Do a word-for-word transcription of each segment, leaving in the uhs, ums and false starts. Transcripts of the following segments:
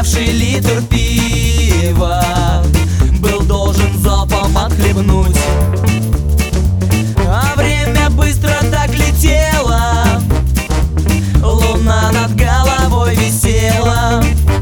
уставший литр пива был должен залпом отхлебнуть. А время быстро так летело, луна над головой висела.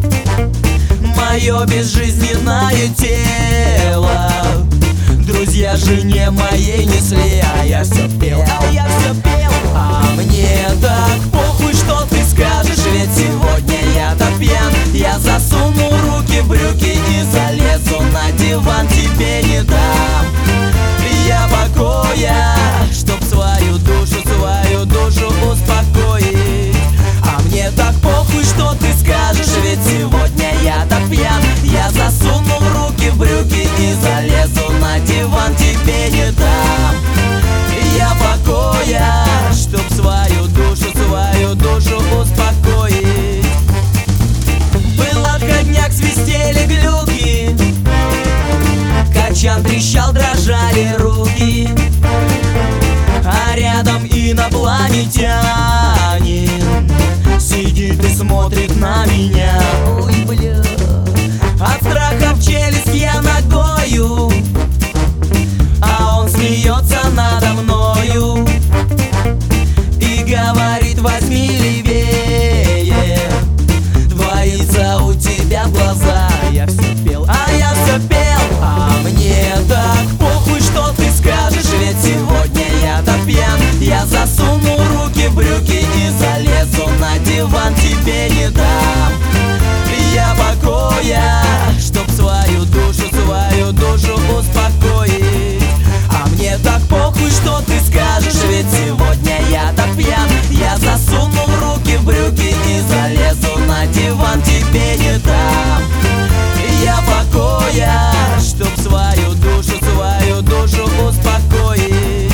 Мое безжизненное тело друзья жене моей несли, а я все пел, а я все пел. А мне так похуй, что ты скажешь, ведь сегодня я так пьян. Я засуну руки в брюки и залезу на диван, тебе не дам я покоя, чтоб свою душу, свою душу успокоить. А мне так похуй, что ты скажешь, ведь сегодня я так пьян. Я засуну руки в брюки и залезу на диван, тебе не дам я покоя, чтоб свою душу, свою душу успокоить. Был отходняк, свистели глюки, качан трещал, дрожали руки, а рядом инопланетянин сидит и смотрит на меня. Ой, бля. От страха в челюсть я ногою, а он смеется надо мною и говорит: возьми левее, двоится у тебя глаза. Я все пел, а я все пел. А мне так похуй, что ты скажешь, ведь сегодня я так пьян. Я засуну руки в брюки и залезу на диван, тебе не дам я покоя, чтоб свою душу, свою душу успокоить. А мне так похуй, что ты скажешь, ведь сегодня я так пьян. Я засуну руки в брюки и залезу на диван, тебе не дам я покоя, чтоб свою душу, свою душу успокоить.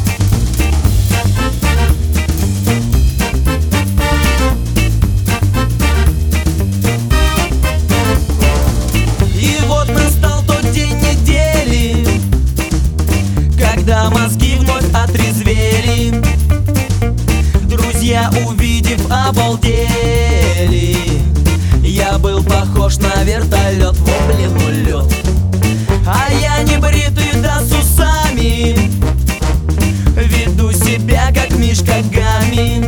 И вот настал тот день недели, когда мозги вновь отрезвели. Друзья, увидев, обалдели. Я был похож на вертолет, в облеву лед. А я не бритый, да с усами, веду себя как Мишка Гамми.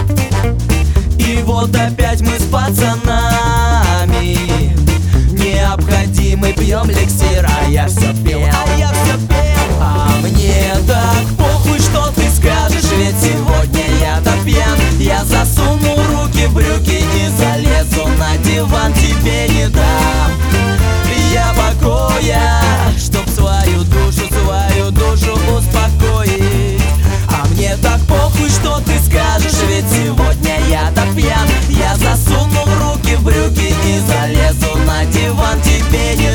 И вот опять мы с пацанами необходимый пьем эликсир, а я все пел, а я все пел. А мне так похуй, что ты скажешь, ведь сегодня я так пьян. Я засуну руки в брюки и залезу на диван, тебе не дам я покоя, чтоб свою душу, свою душу успокоить. А мне так похуй, что ты скажешь, ведь сегодня я так пьян. Я засуну руки в брюки и залезу на диван, тебе не